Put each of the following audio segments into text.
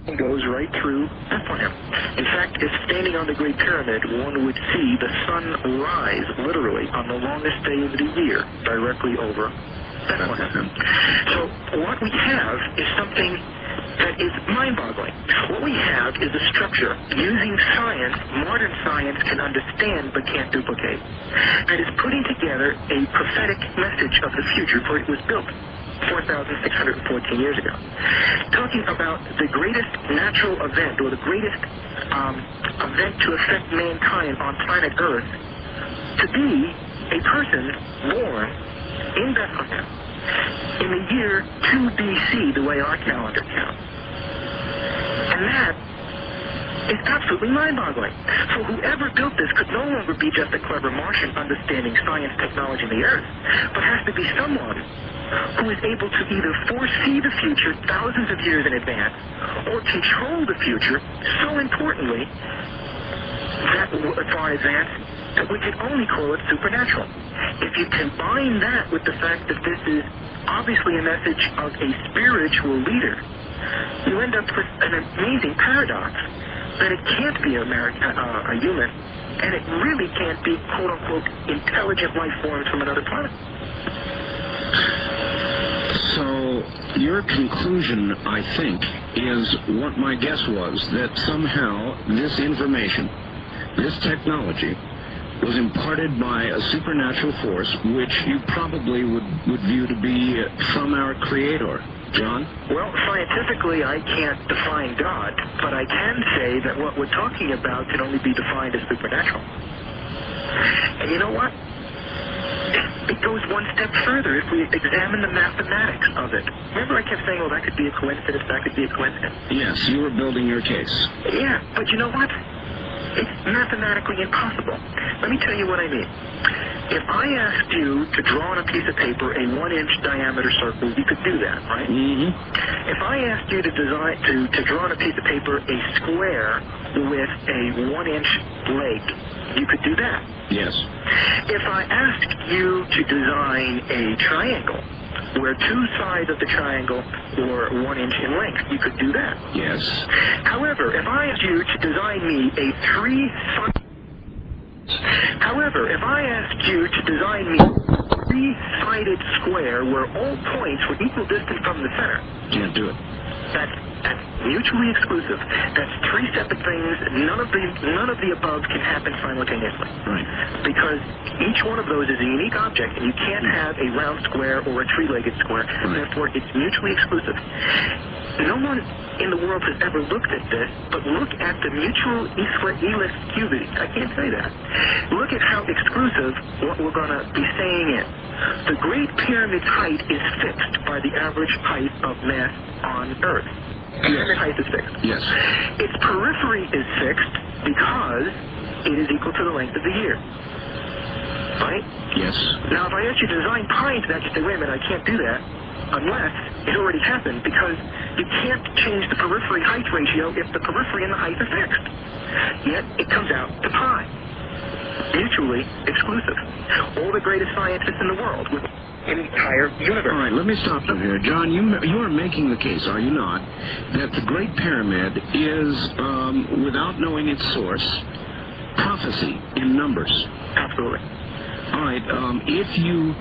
and goes right through Bethlehem. In fact, if standing on the Great Pyramid, one would see the sun rise, literally, on the longest day of the year, directly over Bethlehem. So what we have is something that is mind-boggling. What we have is a structure using science, modern science can understand but can't duplicate, that is putting together a prophetic message of the future, for it was built 4,614 years ago, talking about the greatest natural event, or the greatest event to affect mankind on planet Earth, to be a person born in Bethlehem in the year 2 BC, the way our calendar counts. And that is absolutely mind-boggling. So whoever built this could no longer be just a clever Martian understanding science, technology, and the Earth, but has to be someone who is able to either foresee the future thousands of years in advance, or control the future so importantly, that far in advance, that we can only call it supernatural. If you combine that with the fact that this is obviously a message of a spiritual leader, you end up with an amazing paradox that it can't be a human, and it really can't be, quote-unquote, intelligent life forms from another planet. So your conclusion, I think, is what my guess was, that somehow this information, this technology, was imparted by a supernatural force, which you probably would view to be from our Creator. John? Well, scientifically, I can't define God, but I can say that what we're talking about can only be defined as supernatural. And you know what? It goes one step further if we examine the mathematics of it. Remember I kept saying, well, that could be a coincidence, that could be a coincidence? Yes, you were building your case. Yeah, but you know what? It's mathematically impossible. Let me tell you what I mean. If I asked you to draw on a piece of paper a 1-inch diameter circle, you could do that, right? Mm-hmm. If I asked you to draw on a piece of paper a square with a 1-inch leg, you could do that. Yes. If I asked you to design a triangle where two sides of the triangle were 1 inch in length, you could do that. Yes. However, if I asked you to design me a three-sided square where all points were equal distance from the center, Can't do it. That's mutually exclusive. That's three separate things. None of the above can happen simultaneously. Right. Because each one of those is a unique object, and you can't have a round square or a three-legged square. Therefore, it's mutually exclusive. No one in the world has ever looked at this, but look at the mutual exclusivity. I can't say that. Look at how exclusive what we're going to be saying is. The Great Pyramid's height is fixed by the average height of mass on Earth. Pyramid height is fixed. Yes. Its periphery is fixed because it is equal to the length of the year. Right? Yes. Now, if I ask you to design pi into that, you say, wait a minute, I can't do that unless it already happened, because you can't change the periphery height ratio if the periphery and the height are fixed. Yet, it comes out to pi. Mutually exclusive. All the greatest scientists in the world with an entire universe. All right, let me stop you here. John, you are making the case, are you not, that the Great Pyramid is, without knowing its source, prophecy in numbers. Absolutely. All right, if you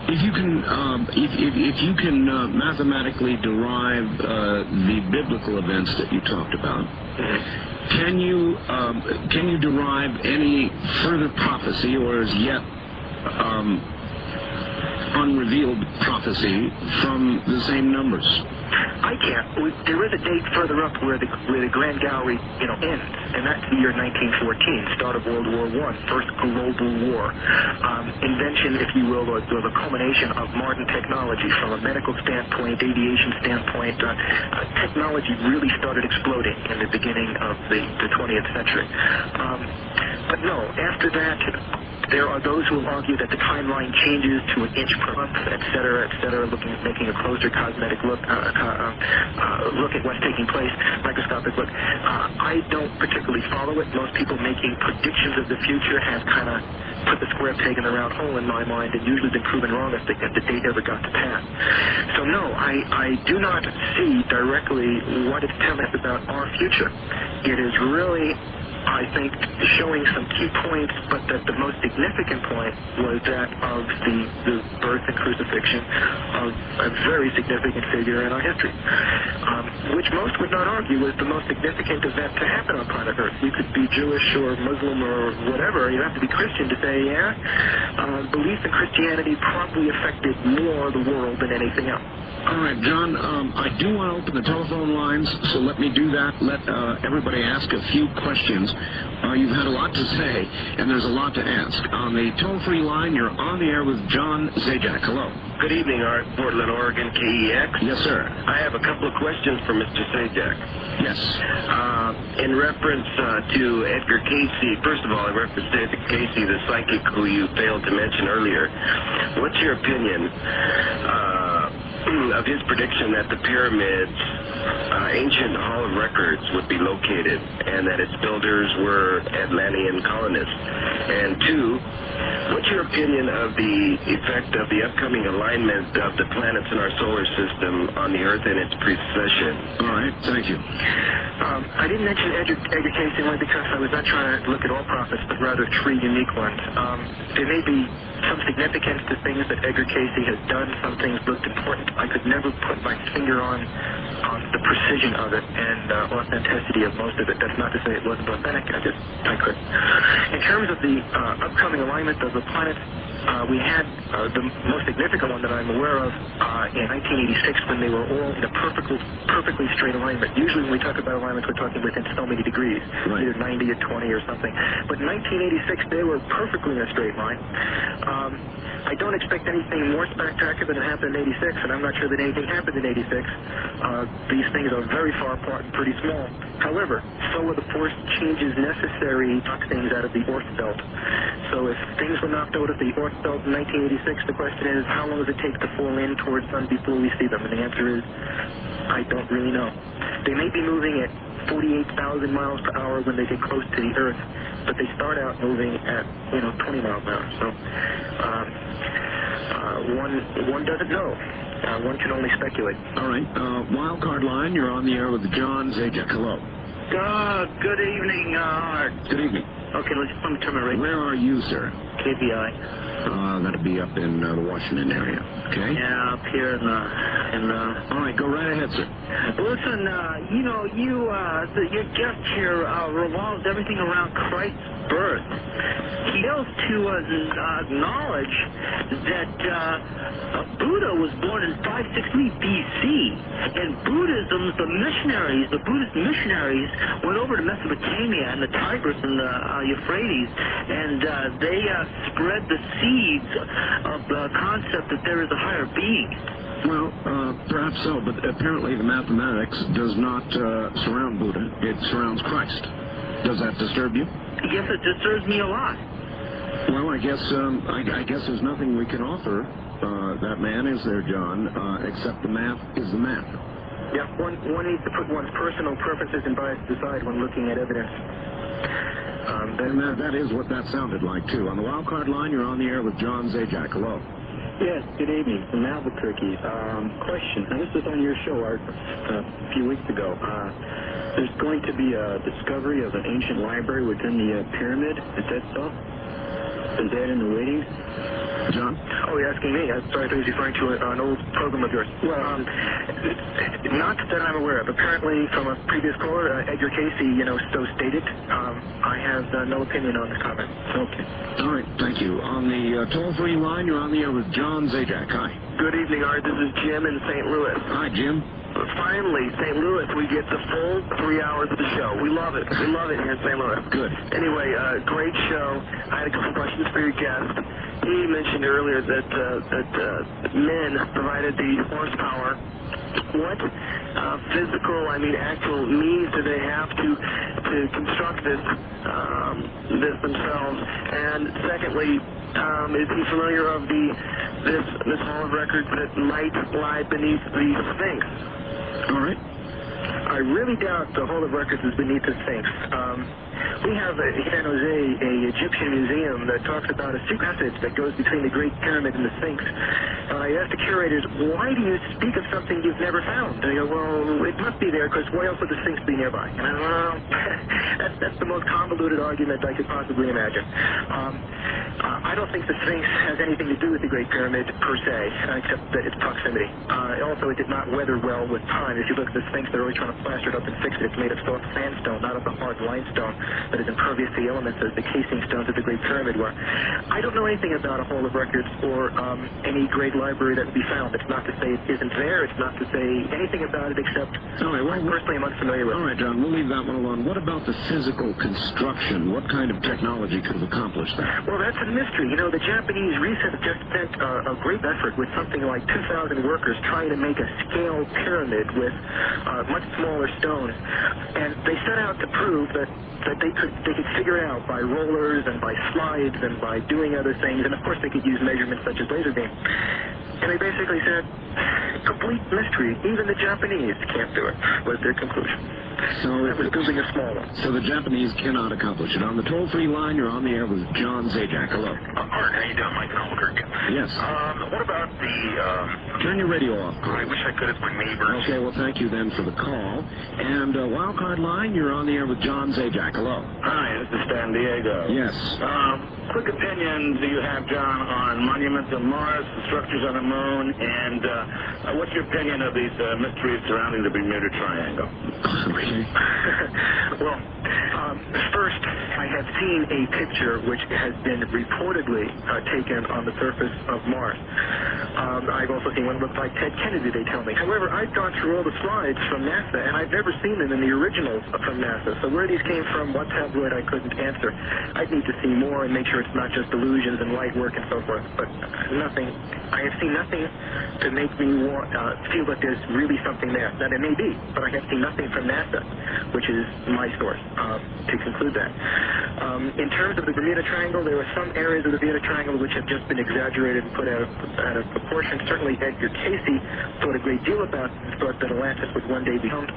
can mathematically derive the biblical events that you talked about, can you derive any further prophecy, or as yet unrevealed prophecy from the same numbers? I can't. There is a date further up where the Grand Gallery, ends, and that's the year 1914, start of World War I, first global war. Invention, if you will, or the culmination of modern technology from a medical standpoint, aviation standpoint. Technology really started exploding in the beginning of the 20th century. But no, after that, There are those who will argue that the timeline changes to an inch per month, et cetera, making a closer cosmetic look at what's taking place, microscopic look. I don't particularly follow it. Most people making predictions of the future have kind of put the square peg in the round hole in my mind, and usually been proven wrong if the date ever got to pass. So no, I do not see directly what it's telling us about our future. It is really, I think, showing some key points, but that the most significant point was that of the birth and crucifixion of a very significant figure in our history, which most would not argue was the most significant event to happen on planet Earth. You could be Jewish or Muslim or whatever. You have to be Christian to say, belief in Christianity probably affected more the world than anything else. All right, John, I do want to open the telephone lines, so let me do that. Let everybody ask a few questions. You've had a lot to say, and there's a lot to ask. On the toll-free line, you're on the air with John Zajac. Hello. Good evening, Art. Portland, Oregon, KEX. Yes, sir. I have a couple of questions for Mr. Zajac. Yes. In reference to Edgar Casey, first of all, in reference to Edgar Casey, the psychic who you failed to mention earlier, what's your opinion of his prediction that the pyramids, ancient Hall of Records, would be located, and that its builders were Atlantean colonists? And two, what's your opinion of the effect of the upcoming alignment of the planets in our solar system on the Earth and its precession? All right, thank you. I didn't mention Edgar Casey only because I was not trying to look at all prophets, but rather three unique ones. There may be some significance to things that Edgar Casey has done. Some things looked important. I could never put my finger on the precision of it and authenticity of most of it. That's not to say it wasn't authentic. I could. In terms of the upcoming alignment of the planets, we had the most significant one that I'm aware of in 1986 when they were all in a perfectly straight alignment. Usually when we talk about alignments, we're talking within so many degrees, right, either 90 or 20 or something. But in 1986, they were perfectly in a straight line. I don't expect anything more spectacular than happened in 86, and I'm not sure that anything happened in 86. These things are very far apart and pretty small. However, so are the force changes necessary to knock things out of the Oort belt. So if things were knocked out of the Oort belt in 1986, the question is, how long does it take to fall in towards sun before we see them? And the answer is, I don't really know. They may be moving at 48,000 miles per hour when they get close to the Earth, but they start out moving at 20 miles an hour. So one doesn't know. One can only speculate. All right. Wild card line, you're on the air with John Zajac. Hello. Good evening, Art. Good evening. Okay, let me turn my radio. Where are you, sir? KBI. That'll be up in the Washington area. Okay. Yeah, up here in All right, go right ahead, sir. Listen, your guest here revolves everything around Christ's birth. He fails to acknowledge that Buddha was born in 563 BC, and the Buddhist missionaries went over to Mesopotamia and the Tigris and the Euphrates, and they spread the seeds of the concept that there is a higher being. Well, perhaps so, but apparently the mathematics does not surround Buddha. It surrounds Christ. Does that disturb you? Yes, it disturbs me a lot. Well, I guess there's nothing we can offer that man, is there, John, except the math is the math. Yeah, one needs to put one's personal preferences and biases aside when looking at evidence. And that is what that sounded like, too. On the wild card line, you're on the air with John Zajac. Hello. Yes, good evening from Albuquerque. Question, and this was on your show, Art, a few weeks ago. There's going to be a discovery of an ancient library within the pyramid. Is that so? Is that in the readings? John? Oh, you're asking me. I'm sorry, I was referring to an old program of yours. Well, not that I'm aware of. Apparently, from a previous caller, Edgar Casey, so stated. I have no opinion on this comment. Okay. All right, thank you. On the toll-free line, you're on the air with John Zajac. Hi. Good evening, Art. This is Jim in St. Louis. Hi, Jim. Finally, St. Louis, we get the full 3 hours of the show. We love it. We love it here in St. Louis. Good. Anyway, great show. I had a couple questions for your guest. He mentioned earlier that men provided the horsepower. What physical, actual means do they have to construct this themselves? And secondly, is he familiar of this Hall of Records that might lie beneath the Sphinx? All right. I really doubt the Hall of Records is beneath the Sphinx. We have in San Jose a Egyptian museum that talks about a secret passage that goes between the Great Pyramid and the Sphinx. I asked the curators, why do you speak of something you've never found? They go, well, it must be there because why else would the Sphinx be nearby? And I go, well, that's the most convoluted argument I could possibly imagine. I don't think the Sphinx has anything to do with the Great Pyramid per se, except that its proximity. Also, it did not weather well with time. If you look at the Sphinx, they're always trying to plaster it up and fix it. It's made of soft sandstone, not of the hard limestone that is impervious to the elements as the casing stones of the Great Pyramid were. I don't know anything about a Hall of Records or any great library that would be found. It's not to say it isn't there. It's not to say anything about it except I personally am unfamiliar with it. All right, John, we'll leave that one alone. What about the physical construction? What kind of technology could have accomplished that? Well, that's a mystery. The Japanese recently just spent a great effort with something like 2,000 workers trying to make a scale pyramid with much smaller stones. And they set out to prove that they could figure out by rollers and by slides and by doing other things, and of course they could use measurements such as laser beam. And they basically said, complete mystery, even the Japanese can't do it, was their conclusion. So that was building a small one. So the Japanese cannot accomplish it. On the toll-free line, you're on the air with John Zajac. Hello. Art, how you doing? Mike in Albuquerque. Yes. What about the... Turn your radio off, please. I wish I could. It's my neighbors. Okay, well, thank you then for the call. And Wildcard line, you're on the air with John Zajac. Hello. Hi, this is San Diego. Yes. Quick opinion do you have, John, on monuments on Mars, the structures on the moon, and what's your opinion of these mysteries surrounding the Bermuda Triangle? Okay. Well, first, I have seen a picture which has been reportedly taken on the surface of Mars. I've also seen one that looks like Ted Kennedy, they tell me. However, I've gone through all the slides from NASA, and I've never seen them in the originals from NASA. So where these came from, what tabloid, I couldn't answer. I'd need to see more and make sure it's not just illusions and light work and so forth. But nothing, I have seen nothing to make me feel that there's really something there. Now, there may be, but I have seen nothing from NASA, which is my source, to conclude that. In terms of the Bermuda Triangle, there are some areas of the Bermuda Triangle which have just been exaggerated and put out of proportion. Certainly, Edgar Casey thought a great deal about it, thought that Atlantis would one day be found.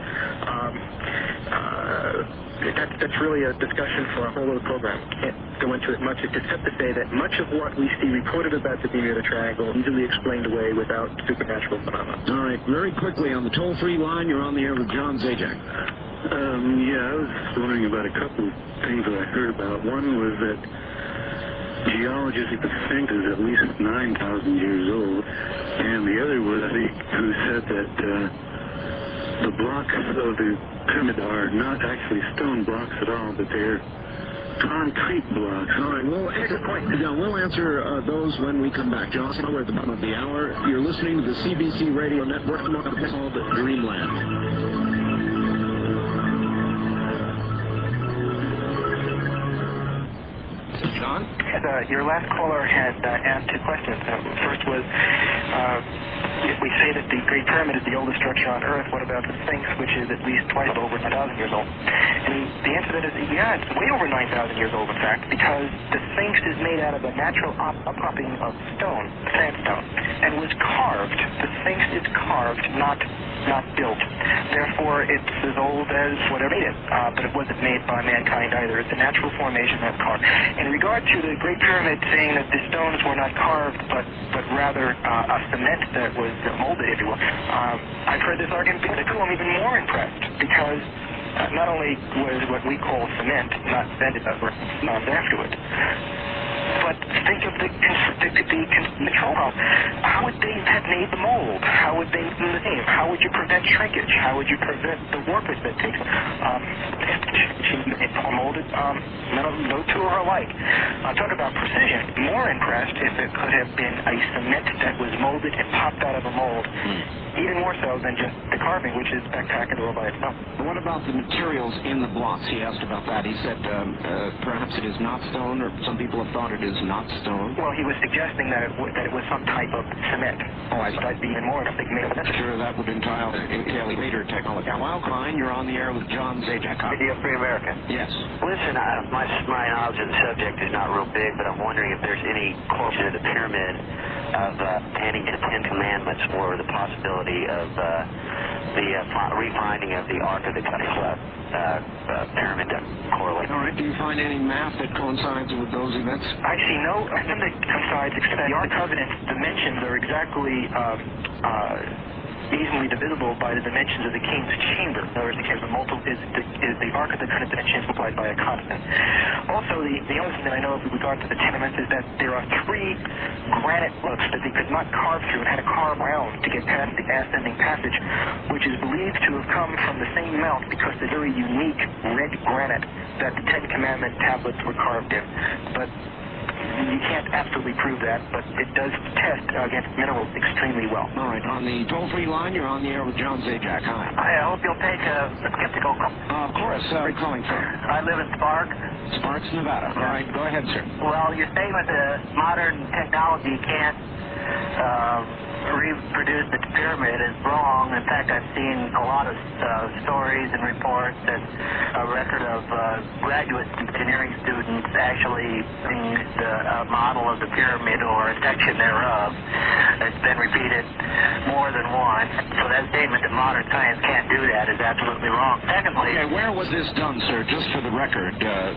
That's really a discussion for a whole other program. Can't go into it much, except to say that much of what we see reported about the Bermuda Triangle is easily explained away without supernatural phenomena. All right, very quickly on the toll-free line, you're on the air with John Zajac. Yeah, I was wondering about a couple of things that I heard about. One was that geologists think the Sphinx is at least 9,000 years old, and the other was who said that the blocks of the pyramid are not actually stone blocks at all, but they're concrete blocks. All right, we'll answer those when we come back. John, we're at the bottom of the hour. You're listening to the CBC Radio Network called Dreamland. John? Your last caller had asked two questions. First was, if we say that the Great Pyramid is the oldest structure on Earth, what about the Sphinx, which is at least twice over 9,000 years old? And the answer to that is, yeah, it's way over 9,000 years old, in fact, because the Sphinx is made out of a natural outcropping of stone, sandstone, and was carved. The Sphinx is carved, not built. Therefore, it's as old as whatever made it, but it wasn't made by mankind either. It's a natural formation that's carved. In regard to the Great Pyramid saying that the stones were not carved, but rather a cement that was molded, if you will, I've heard this argument, but I'm even more impressed, because not only was what we call cement not invented afterwards, but think of the control problem. How would they have made the mold? How would they do the name? How would you prevent shrinkage? How would you prevent the warpage that takes molded No two are alike. Talk about precision. More impressed if it could have been a cement that was molded and popped out of a mold. Even more so than just the carving, which is spectacular all by itself. What about the materials in the blocks? He asked about that. He said perhaps it is not stone, or some people have thought it is not stone. Well, he was suggesting that it was some type of cement. Oh, I see. That'd be even more of a big made. Sure, that would entail later technology. Now, Lyle Klein, you're on the air with John Zajac. Radio Free America. Yes. Listen, my knowledge of the subject is not real big, but I'm wondering if there's any correlation to the pyramid of adding to the Ten Commandments or the possibility of the refinding of the Ark of the pyramid to correlate. All right. Do you find any math that coincides with those events? I see nothing that coincides except the Ark Covenant's dimensions are exactly easily divisible by the dimensions of the king's chamber. In other words, the Ark of the Covenant dimensions multiplied by a constant. Also, the only thing that I know of with regard to the tenements is that there are 3 granite looks that they could not carve through and had to carve around to get past the ascending passage, which is believed to have come from the same mount because the very unique red granite that the Ten Commandment tablets were carved in. But you can't absolutely prove that, but it does test against minerals extremely well. All right. On the toll-free line, you're on the air with John Zajac. Hi. I hope you'll take a skeptical call. Of course. Where are you calling from? I live in Sparks. Sparks, Nevada. All right. Go ahead, sir. Well, your statement that modern technology can't reproduce the pyramid is wrong. In fact, I've seen a lot of stories and reports and a record of graduate engineering students actually seeing the model of the pyramid or a section thereof. It's been repeated more than once. So that statement that modern science can't do that is absolutely wrong. Secondly, okay, where was this done, sir? Just for the record.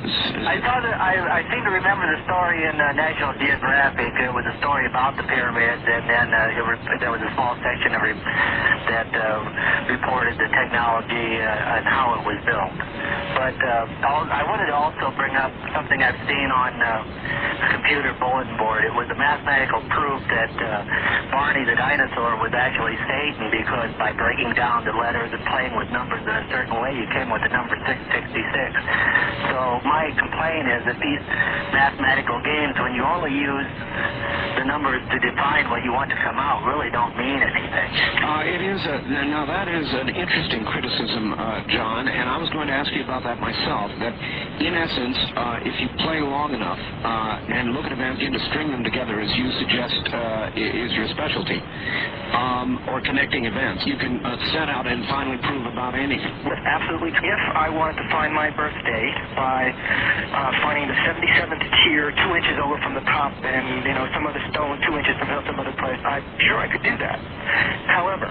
I seem to remember the story in National Geographic. It was a story about the pyramids, and then there was a small section that reported the technology and how it was built. But I wanted to also bring up something I've seen on a computer bulletin board. It was a mathematical proof that Barney the dinosaur was actually Satan, because by breaking down the letters and playing with numbers in a certain way, you came with the number 666. So my complaint is that these mathematical games, when you only use the numbers to define what you want to come out, really don't mean anything. It is now that is an interesting criticism, John, and I was going to ask you about that myself. That in essence, if you play long enough and look at events and to string them together, as you suggest is your specialty, or connecting events, you can set out and finally prove about anything. Absolutely. If I wanted to find my birthday by finding the 77th tier 2 inches over from the top and some other stone 2 inches from some other place, I'm sure I could do that. However,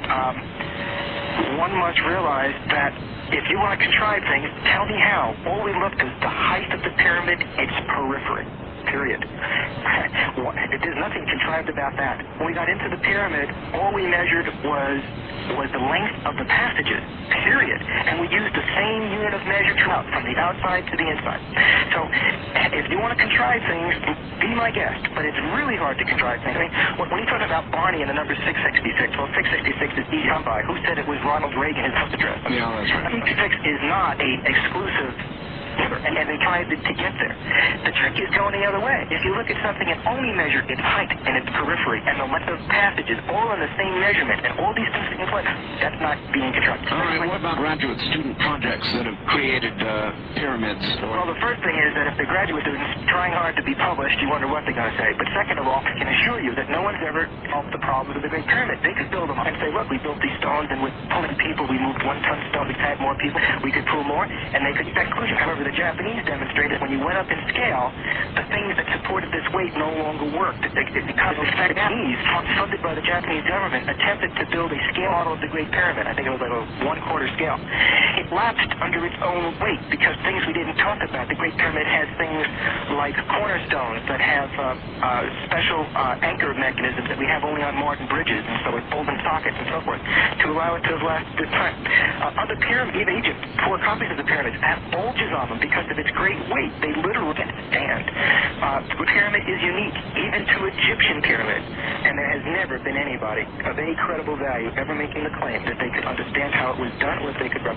one must realize that if you want to contrive things, tell me how. All we looked is the height of the pyramid, its periphery. Period. There's nothing contrived about that. When we got into the pyramid, all we measured was the length of the passages, period. And we used the same unit of measure throughout, from the outside to the inside. So if you want to contrive things, be my guest. But it's really hard to contrive things. I mean, when you talk about Barney and the number 666, well, 666 is easy to come by. Who said it was Ronald Reagan, his house address? Yeah, that's right. 666 is not an exclusive number, and they tried to get there. The trick is going the other way. If you look at something and only measure its height and its periphery and the length of passages all in the same measurement, and all these things in place, that's not being constructed. All right, what about graduate student projects that have created pyramids? Well, the first thing is that if the graduate students trying hard to be published, you wonder what they're going to say. But second of all, I can assure you that no one's ever solved the problems of the Great Pyramid. They could build them and say, look, we built these stones, and with pulling people, we moved 1 ton stone, we had more people, we could pull more, and they could get that conclusion. However, the Japanese demonstrated when you went up in scale, the things that supported this weight no longer worked. Because the Japanese, funded by the Japanese government, attempted to build a scale model of the Great Pyramid. I think it was like a 1/4 scale. It lapsed under its own weight because things we didn't talk about. The Great Pyramid has things like cornerstones that have special anchor mechanisms that we have only on modern bridges, and so it bolts and sockets and so forth to allow it to last this time. Other pyramids, even Egypt, 4 copies of the pyramids have bulges on them because of its great weight. They literally can't stand. The pyramid is unique, even to Egyptian pyramids, and there has never been anybody of any credible value ever making the claim that they could understand how it was done or if they could replicate it.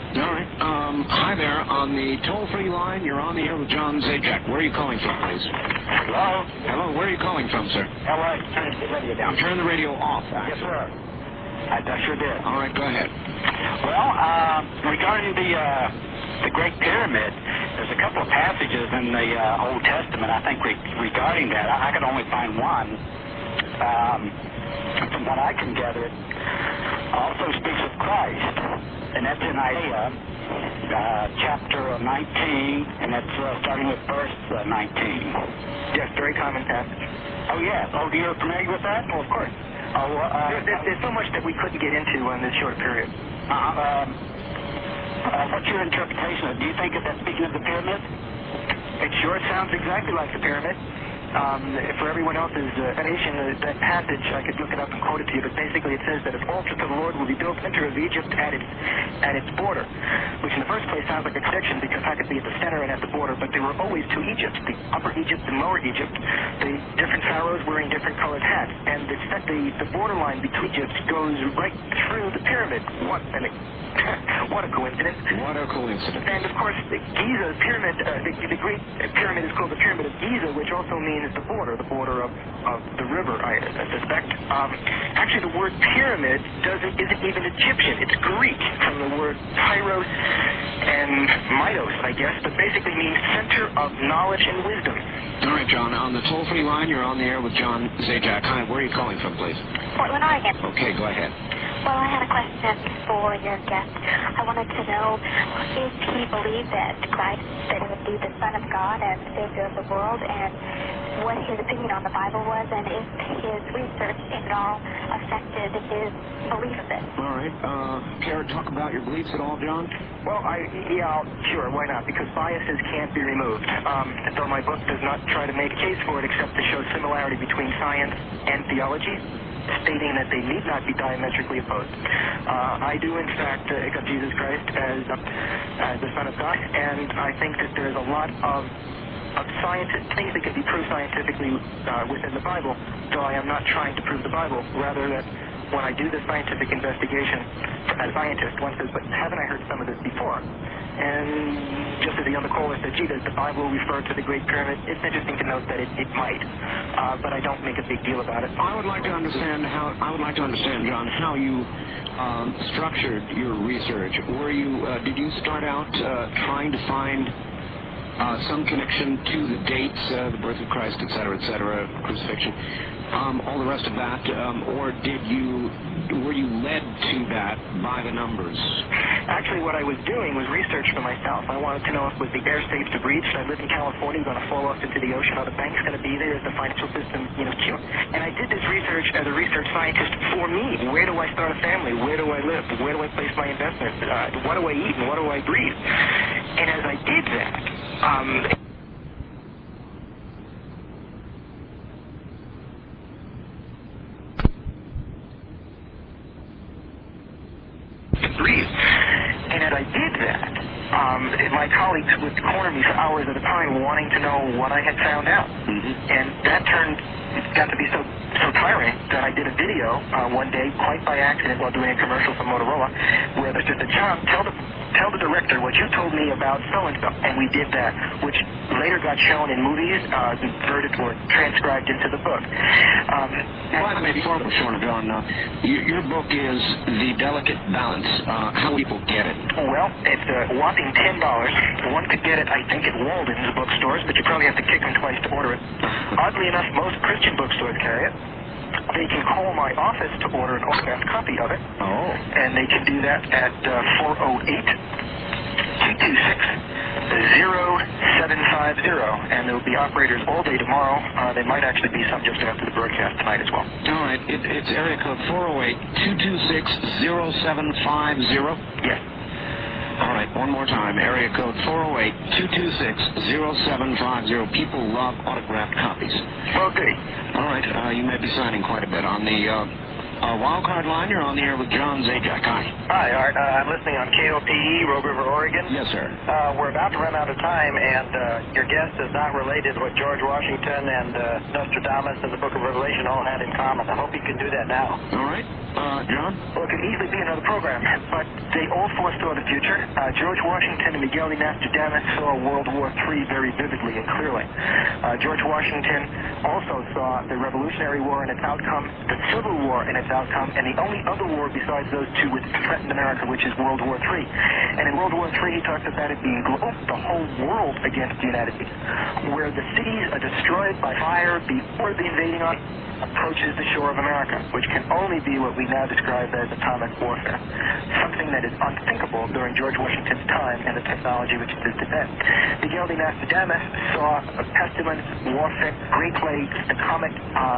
All right. Hi there. On the toll-free line, you're on the air with John Zajac. Where are you calling from, please? Hello? Hello, where are you calling from, sir? Hello, turn the radio down. Turn the radio off, actually. Yes, sir. I sure did. All right, go ahead. Well, regarding the Great Pyramid, there's a couple of passages in the Old Testament, I think, regarding that. I could only find one. From what I can gather, it also speaks of Christ, and that's in Isaiah chapter 19, and that's starting with verse 19. Yes, very common passage. Oh, yeah. Oh, you're familiar with that? Oh, of course. There's so much that we couldn't get into in this short period. What's your interpretation of it? Do you think that's speaking of the pyramid? It sure sounds exactly like the pyramid. For everyone else's explanation, that passage, I could look it up and quote it to you, but basically it says that an altar to the Lord will be built center of Egypt at its border, which in the first place sounds like a contradiction because how could it be at the center and at the border? But there were always two Egypts, the Upper Egypt and Lower Egypt, the different pharaohs wearing different colored hats, and the borderline between Egypt goes right through the pyramid. What a coincidence. What a coincidence. And of course, the Giza pyramid, the Great Pyramid is called the Pyramid of Giza, which also means the border of the river, I suspect. Actually, the word pyramid isn't even Egyptian. It's Greek, from the word pyros and mitos, I guess, but basically means center of knowledge and wisdom. All right, John, on the toll-free line, you're on the air with John Zajac. Hi, where are you calling from, please? Portland, Oregon. Okay, go ahead. Well, I had a question for your guest. I wanted to know if he believed that Christ, that he would be the Son of God and Savior of the world, and what his opinion on the Bible was, and if his research at all affected his belief of it. All right. Care to talk about your beliefs at all, John? Well, sure, why not? Because biases can't be removed. Though my book does not try to make a case for it except to show similarity between science and theology, stating that they need not be diametrically opposed. I do, in fact, accept Jesus Christ as the Son of God, and I think that there's a lot of things that can be proved scientifically within the Bible, though I am not trying to prove the Bible. Rather, that when I do the scientific investigation as a scientist, one says, but haven't I heard some of this before? And just as the other caller said, gee, does the Bible refer to the Great Pyramid? It's interesting to note that it might, but I don't make a big deal about it. I would like to understand, John, how you structured your research. Did you start out trying to find some connection to the dates, the birth of Christ, et cetera, crucifixion, all the rest of that, or were you led to that by the numbers? Actually, what I was doing was research for myself. I wanted to know if was the air safe to breathe. Should I live in California, going to fall off into the ocean? Are the banks going to be there? Is the financial system, secure? And I did this research as a research scientist for me. Where do I start a family? Where do I live? Where do I place my investments? What do I eat and what do I breathe? And as I did that, my colleagues would corner me for hours at a time wanting to know what I had found out. And that got to be so tiring that I did a video one day, quite by accident, while doing a commercial for Motorola, where there's just a John, tell the director what you told me about so-and-so. And we did that, which later got shown in movies, converted or transcribed into the book. Before we're showing it, John, your book is The Delicate Balance. How people get it? Well, it's a whopping $10. One could get it, I think, at Walden's bookstores, but you probably have to kick them twice to order it. Oddly enough, most Christian bookstores carry it. They can call my office to order an autographed copy of it. Oh. And they can do that at 408-226-0750. And there will be operators all day tomorrow. There might actually be some just after the broadcast tonight as well. All right. It's area code 408-226-0750? Yes. All right, one more time. Area code 408-226-0750. People love autographed copies. Okay. All right, you may be signing quite a bit. On the Wildcard line, you're on the air with John Zajac. Hi. Hi, Art. I'm listening on KOPE, Rogue River, Oregon. Yes, sir. We're about to run out of time, and your guest is not related to what George Washington and Nostradamus and the Book of Revelation all had in common. I hope you can do that now. All right. John? Well, it could easily be another program, but they all foresaw the future. George Washington and Miguel de Nostradamus saw World War III very vividly and clearly. George Washington also saw the Revolutionary War and its outcome, the Civil War and its outcome, and the only other war besides those two which threatened America, which is World War III. And in World War III, he talks about it being the whole world against the United States, where the cities are destroyed by fire before the invading army approaches the shore of America, which can only be what we now describe as atomic warfare, something that is unthinkable during George Washington's time and the technology which existed then. Miguel de Nostradamus saw a pestilence, warfare, great plagues, atomic,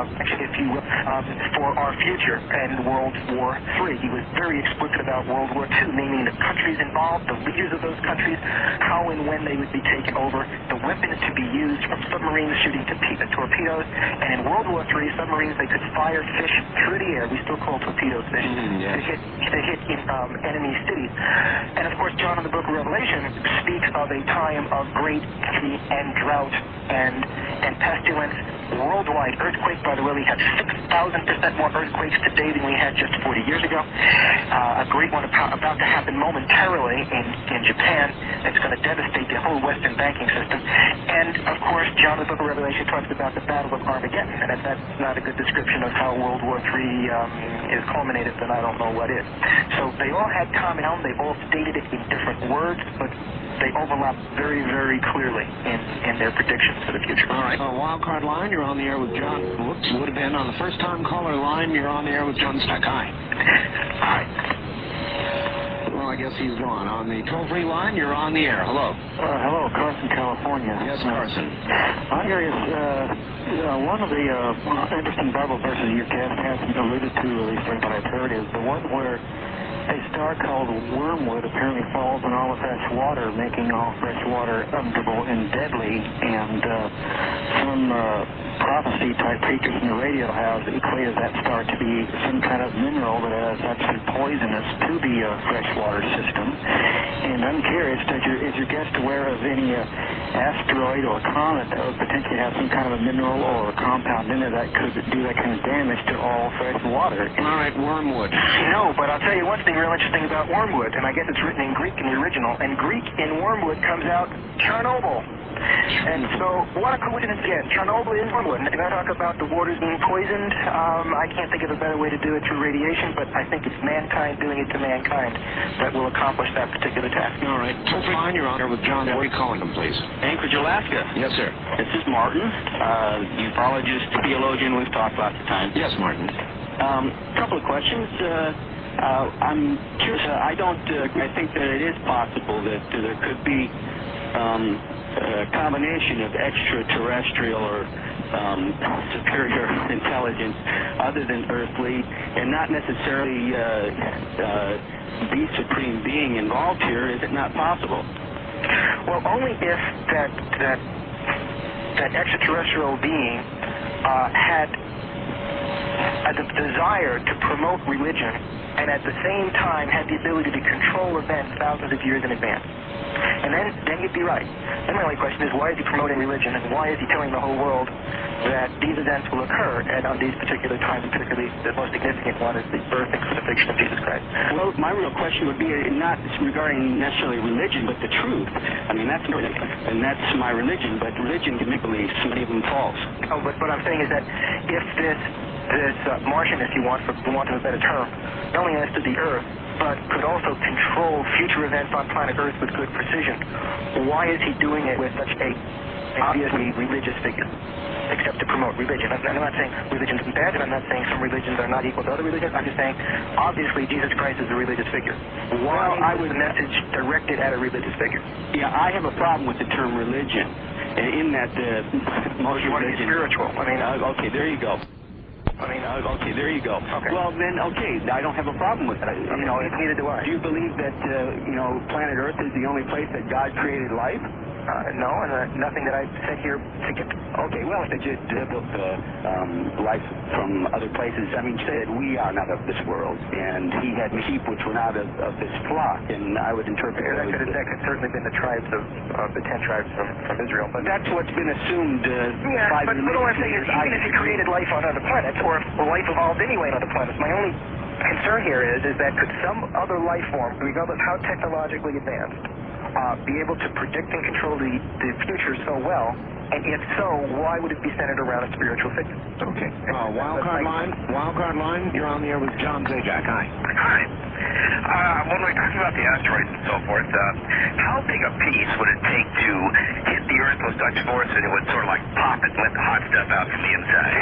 if you will, for our future and World War III. He was very explicit about World War II, naming the countries involved, the leaders of those countries, how and when they would be taken over, the weapons to be used from submarines shooting torpedoes, and in World War III, submarines, they could fire fish through the air. We still call torpedoes fish. To hit enemy cities. And of course, John in the Book of Revelation speaks of a time of great heat and drought and pestilence worldwide. Earthquake, by the way, we have 6,000% more earthquakes today than we had just 40 years ago. A great one about to happen momentarily in Japan. It's going to devastate the whole Western banking system. And of course, John in the Book of Revelation talks about the Battle of Armageddon. And if that's not a good description of how World War III is culminated, then I don't know what is. So they all had common ground. They all stated it in different words, but they overlap very, very clearly in their predictions for the future. All right. Wildcard line, you're on the air with John. Whoops, would have been on the first-time caller line. You're on the air with John Stack. Hi. Hi. Well, I guess he's gone. On the toll-free line, you're on the air. Hello. Hello, Carson, California. Yes, Carson. I'm curious, one of the interesting Bible verses your guest hasn't alluded to, at least what I've heard, is the one where a star called Wormwood apparently falls in all the fresh water, making all fresh water undrinkable and deadly, and some prophecy-type preachers in the radio have equated that star to be some kind of mineral that is actually poisonous to the freshwater system. And I'm curious, is your guest aware of any asteroid or comet that would potentially have some kind of a mineral or a compound in it that could do that kind of damage to all fresh water? All right, Wormwood. No, but I'll tell you one thing real interesting about Wormwood, and I guess it's written in Greek in the original, and Greek in Wormwood comes out Chernobyl. And so, what a coincidence again. Chernobyl is Wormwood. And if I talk about the waters being poisoned, I can't think of a better way to do it through radiation, but I think it's mankind doing it to mankind that will accomplish that particular task. All right. Toll-free line, you're on here with John. Where are you calling him, please? Anchorage, Alaska. Yes, sir. This is Martin, ufologist, theologian. We've talked lots of times. Yes, Martin. Couple of questions. I'm curious. I think that it is possible that there could be a combination of extraterrestrial or superior intelligence other than earthly, and not necessarily the supreme being involved here. Is it not possible? Well, only if that extraterrestrial being had a desire to promote religion, and at the same time had the ability to control events thousands of years in advance. And then you'd be right. Then my only question is, why is he promoting religion, and why is he telling the whole world that these events will occur at on these particular times, and particularly the most significant one is the birth and crucifixion of Jesus Christ? Well, my real question would be not regarding necessarily religion, but the truth. I mean, that's and that's my religion, but religion can make beliefs, many of them false. Oh, but what I'm saying is that if this Martian, if you want, for want of a better term, not only understood the Earth, but could also control future events on planet Earth with good precision, why is he doing it with such a obviously religious figure? Except to promote religion. I'm not saying religion is bad, and I'm not saying some religions are not equal to other religions. I'm just saying, obviously, Jesus Christ is a religious figure. Why was the message directed at a religious figure? Yeah, I have a problem with the term religion, in that most you want to be spiritual. I mean, okay, there you go. Okay, there you go. Okay. Well, then, okay, I don't have a problem with that. Neither do I. Do you believe that, planet Earth is the only place that God created life? No, and nothing that I said here to get. Okay, well, if you built life from other places, I mean, said we are not of this world, and he had sheep which were not of this flock, and I would interpret that could certainly been the tribes of the 10 tribes from Israel. But that's what's been assumed. Yeah, but all I'm saying is, even if he created life on other planets, or if life evolved anyway on other planets, my only concern here is that could some other life form, regardless how technologically advanced, be able to predict and control the future so well? And if so, why would it be centered around a spiritual figure? Okay. Wildcard line, you're on the air with John Zajac. Hi. Hi. When we're talking about the asteroids and so forth, how big a piece would it take to hit the Earth with such force that it would sort of like pop it and let the hot stuff out from the inside?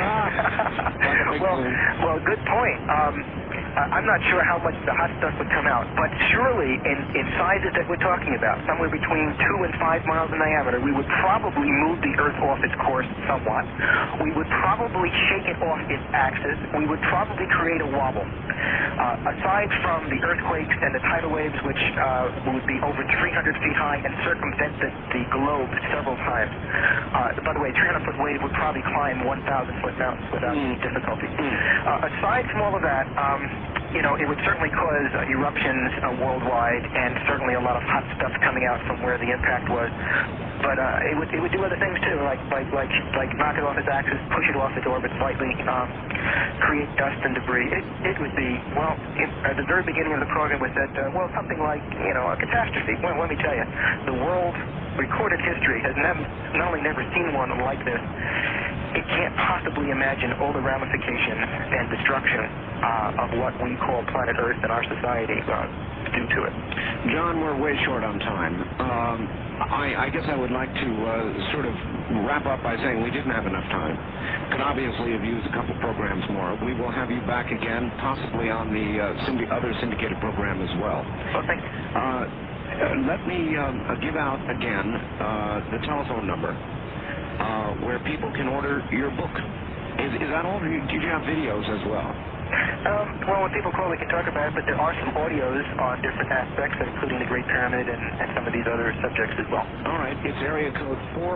Well, good point. I'm not sure how much the hot stuff would come out, but surely in sizes that we're talking about, somewhere between 2 and 5 miles in diameter, we would probably move the Earth off its course somewhat. We would probably shake it off its axis. We would probably create a wobble. Aside from the earthquakes and the tidal waves, which would be over 300 feet high and circumvent the globe several times. By the way, a 300-foot wave would probably climb 1,000-foot mountains without any difficulty. Aside from all of that, it would certainly cause eruptions worldwide, and certainly a lot of hot stuff coming out from where the impact was. But it would do other things too, like knock it off its axis, push it off its orbit slightly, create dust and debris. It would be, well, at the very beginning of the program was that, something like, a catastrophe. Well, let me tell you, the world recorded history has not only never seen one like this, it can't possibly imagine all the ramifications and destruction of what we call planet Earth and our society due to it. John, we're way short on time. I guess I would like to sort of wrap up by saying we didn't have enough time. Could obviously have used a couple programs more. We will have you back again, possibly on the other syndicated program as well. Well, thank you. Let me give out again the telephone number where people can order your book. Is that all? Did you have videos as well? When people call, we can talk about it, but there are some audios on different aspects, including the Great Pyramid and some of these other subjects as well. All right. It's area code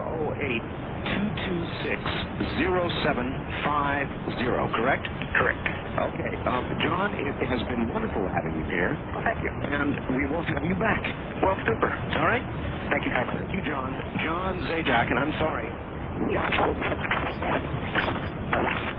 408-226-0750, correct? Correct. Okay. John, it has been wonderful having you here. Well, thank you. And we will have you back. Well, super. All right? Thank you, Conrad. Thank you, John. John Zajac, and I'm sorry.